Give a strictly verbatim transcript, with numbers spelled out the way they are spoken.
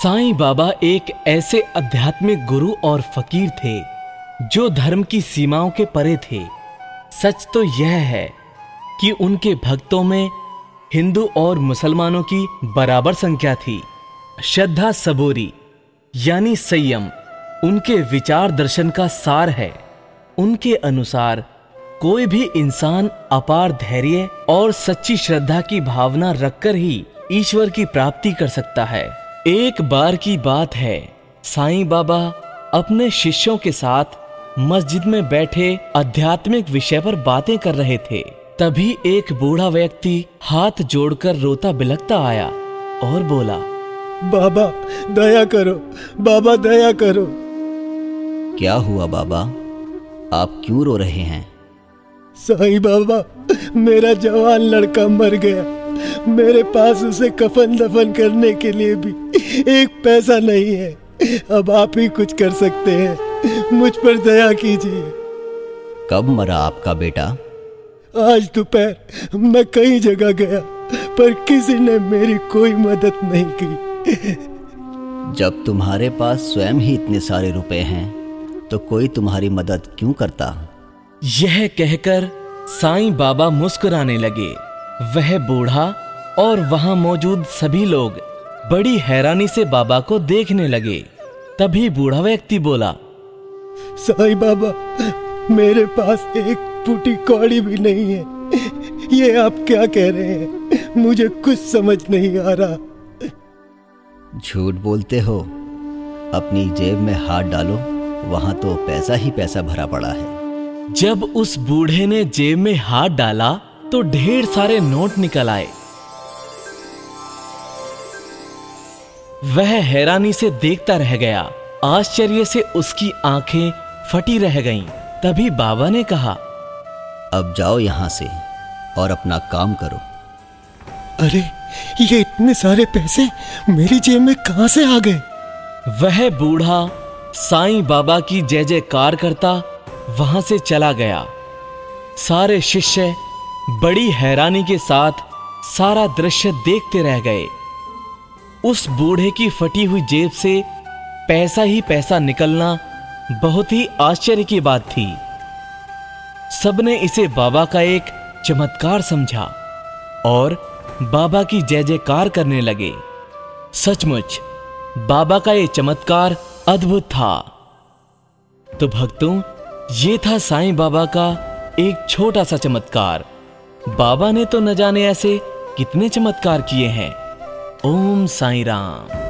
साईं बाबा एक ऐसे आध्यात्मिक गुरु और फकीर थे जो धर्म की सीमाओं के परे थे। सच तो यह है कि उनके भक्तों में हिंदू और मुसलमानों की बराबर संख्या थी। श्रद्धा सबूरी यानी संयम उनके विचार दर्शन का सार है। उनके अनुसार कोई भी इंसान अपार धैर्य और सच्ची श्रद्धा की भावना रखकर ही ईश्वर की प्राप्ति कर सकता है। एक बार की बात है, साईं बाबा अपने शिष्यों के साथ मस्जिद में बैठे आध्यात्मिक विषय पर बातें कर रहे थे। तभी एक बूढ़ा व्यक्ति हाथ जोड़कर रोता बिलखता आया और बोला, बाबा दया करो, बाबा दया करो। क्या हुआ बाबा, आप क्यों रो रहे हैं? साईं बाबा, मेरा जवान लड़का मर गया। मेरे पास उसे कफन दफन करने के लिए भी एक पैसा नहीं है। अब आप ही कुछ कर सकते हैं, मुझ पर दया कीजिए। कब मरा आपका बेटा? आज दोपहर मैं कई जगह गया पर किसी ने मेरी कोई मदद नहीं की। जब तुम्हारे पास स्वयं ही इतने सारे रुपए हैं तो कोई तुम्हारी मदद क्यों करता? यह कहकर साईं बाबा मुस्कुराने लगे। वह बूढ़ा और वहां मौजूद सभी लोग बड़ी हैरानी से बाबा को देखने लगे। तभी बूढ़ा व्यक्ति बोला, साईं बाबा, मेरे पास एक फूटी कौड़ी भी नहीं है। ये आप क्या कह रहे हैं? मुझे कुछ समझ नहीं आ रहा। झूठ बोलते हो। अपनी जेब में हाथ डालो, वहां तो पैसा ही पैसा भरा पड़ा है। जब उस बूढ़े ने जेब में हाथ डाला तो ढेर सारे नोट निकल आए। वह हैरानी से देखता रह गया। आश्चर्य से उसकी आंखें फटी रह गईं। तभी बाबा ने कहा, अब जाओ यहां से और अपना काम करो। अरे, ये इतने सारे पैसे मेरी जेब में कहां से आ गए? वह बूढ़ा साईं बाबा की जय जयकार करता वहां से चला गया। सारे शिष्य बड़ी हैरानी के साथ सारा दृश्य देखते रह गए। उस बूढ़े की फटी हुई जेब से पैसा ही पैसा निकलना बहुत ही आश्चर्य की बात थी। सबने इसे बाबा का एक चमत्कार समझा और बाबा की जय जयकार करने लगे। सचमुच बाबा का ये चमत्कार अद्भुत था। तो भक्तों, ये था साईं बाबा का एक छोटा सा चमत्कार। बाबा ने तो न जाने ऐसे कितने चमत्कार किए हैं। ओम साईं राम।